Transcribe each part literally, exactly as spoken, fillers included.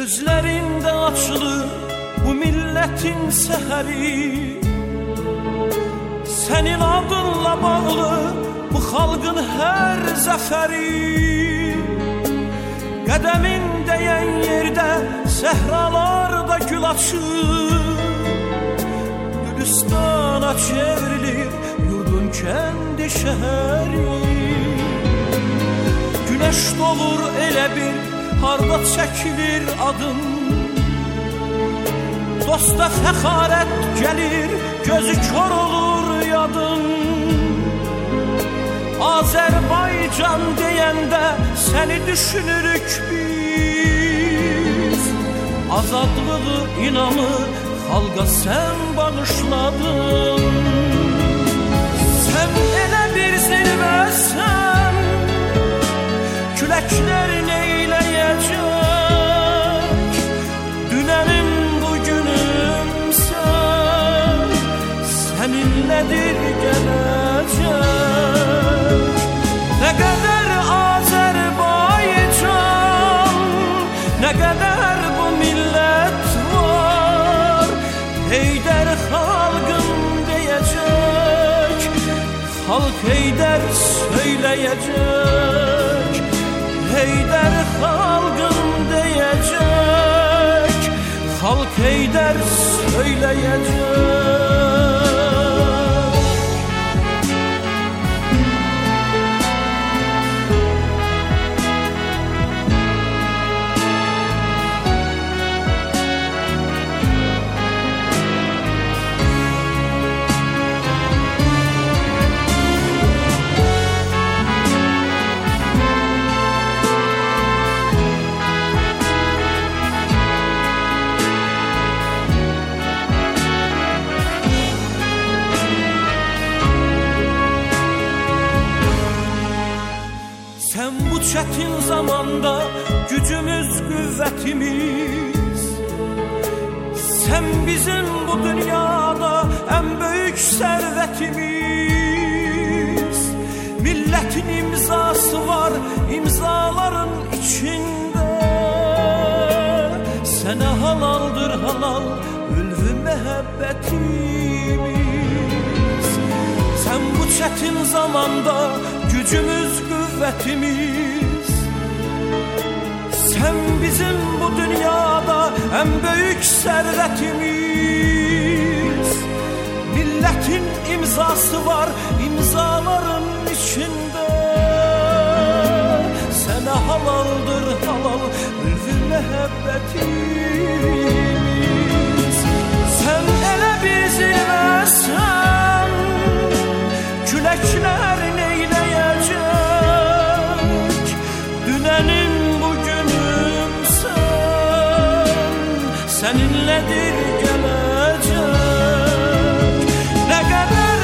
Gözlerinde açılır bu milletin seheri. Senin adınla bağlı bu halkın her zaferi. Qədemin değen yerde sehralarda gül açır. Gülistana çevrilir yurdun kendi şehri. Güneş doğur elə bir harda çekilir adın. Dosta fəxarət gelir, gözü kör olur yadın. Azerbaycan deyəndə seni düşünürük biz. Azadlığı inanı xalqa sen bağışladın. Sen elə bir zirvəsən, küləklərin eyləyəcək. Dünənim bugünümsən, səninlədir gələcək. Nə qədər Azərbaycan, nə qədər bu millət var. Heydər xalqım deyəcək, xalq Heydər söyləyəcək. Heydər xalqım deyəcək, xalq Heydər söyləyəcək. Sen bu çetin zamanda gücümüz, kuvvetimiz. Sen bizim bu dünyada en büyük servetimiz. Milletin imzası var imzaların içinde. Sana halaldır halal ülvü mehabbetimiz. Sen bu çetin zamanda gücümüz, kuvvetimiz. Sen bizim bu dünyada en büyük servetimiz. Milletin imzası var imzaların içinde. Sana halaldır halal ülfü mehabbetimiz. Sen ele bir zirvəsən, küləklərin eyləyəcək. Dünənin bugünümsən, səninlədir gələcək. Nə qədər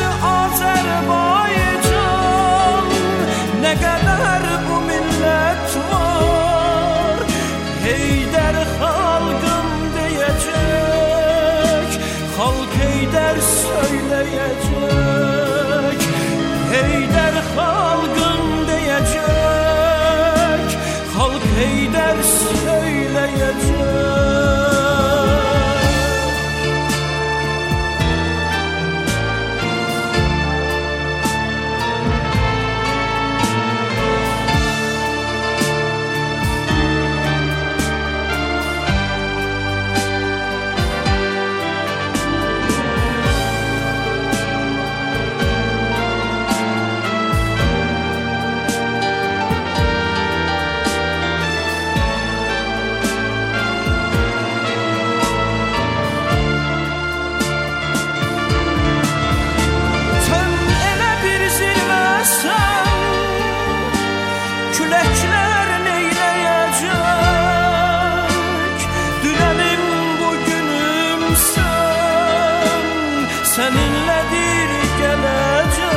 Azərbaycan, nə qədər bu millət var. Heydər xalqım deyəcək, xalq Heydər söyləyəcək. Heydər xalqım deyəcək, xalq Heydər söyləyəcək. Küləklərin eyləyəcək. Dünənim bugünümsən, səninlədir gələcək.